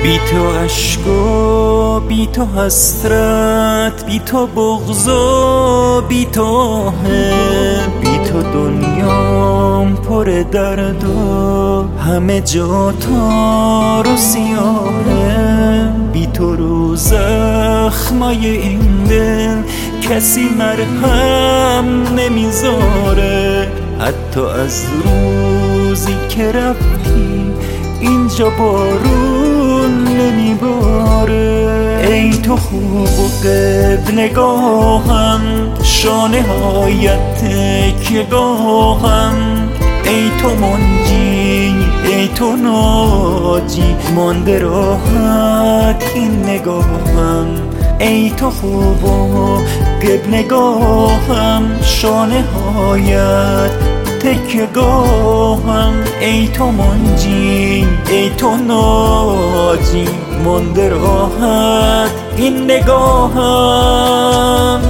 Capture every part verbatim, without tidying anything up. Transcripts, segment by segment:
بی تو عشق و بی تو حسرت، بی تو بغض و بی تو بی تو دنیام پر درد و همه جا تار و سیاهه. بی تو رو زخمای این دل کسی مرهم نمیذاره، حتی از روزی که رفتی اینجا بارون نمیباره. ای تو خوب و قد نگاهم، شانه هایت تکیه‌گاهم، ای تو منجی ای تو ناجی، مانده راحت این نگاهم. ای تو خوب و قد نگاهم، شانه هایت تکیه‌گاهم، ای تو منجی ای تو ناجی، مانده راحت این نگاهم.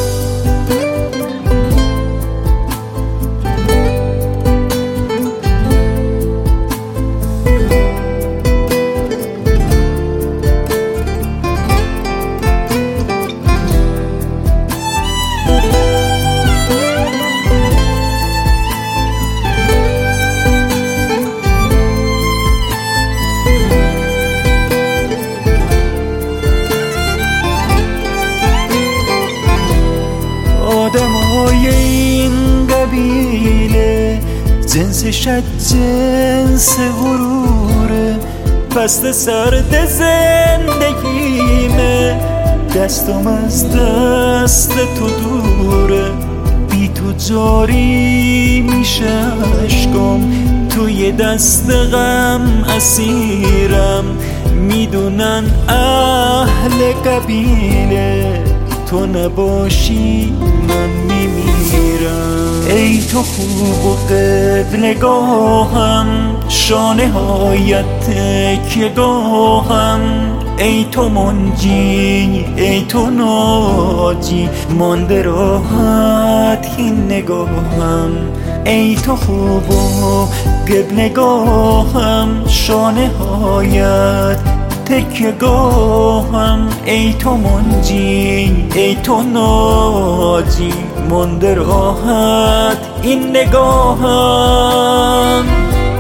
آدمای این قبیله جنسش از جنس غروره، پست سرد زندگیمه، دستم از دست تو دوره. بی تو جاری میشه عشقم، توی دست غم اسیرم، میدونن اهل قبیله تو نباشی من میمیرم. ای تو خوب و قد نگاهم، شانه هایت تکیه‌گاهم، ای تو منجی ای تو ناجی، مانده راحت این نگاهم. ای تو خوب و قد نگاهم، شانه هایت تکیه‌گاهم، ای تو منجی ای تو ناجی، مانده راحت این نگاهم.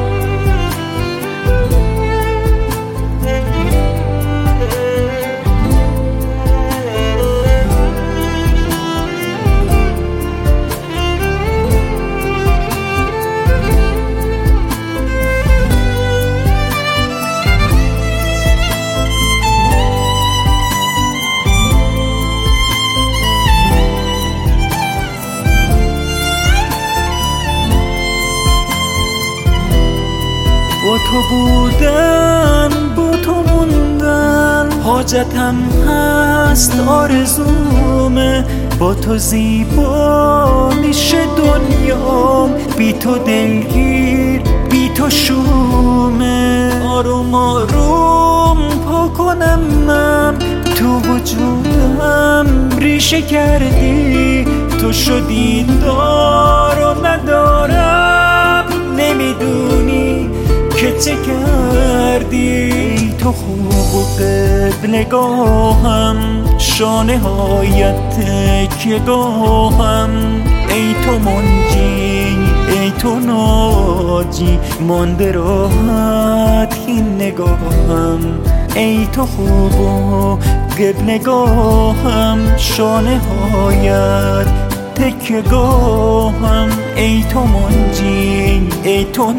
با تو بودن با تو موندن حاجتم هست، آرزومه با تو زیبا میشه دنیام، بی تو دلگیر بی تو شومه. آروم آروم پا کنم من تو وجودم ریشه کردی، تو شدی دار و ندارم، نمیدونی که چه کردی. تو خوب و قد نگاهم، شانه هایت تکیه‌گاهم، ای تو منجی ای تو ناجی، مانده راحت این نگاهم. ای تو خوب و قد نگاهم، شانه هایت تکیه‌گاهم، ای تو منجی ای تو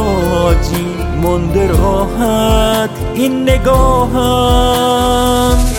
ناجی، مانده راحت این نگاهم.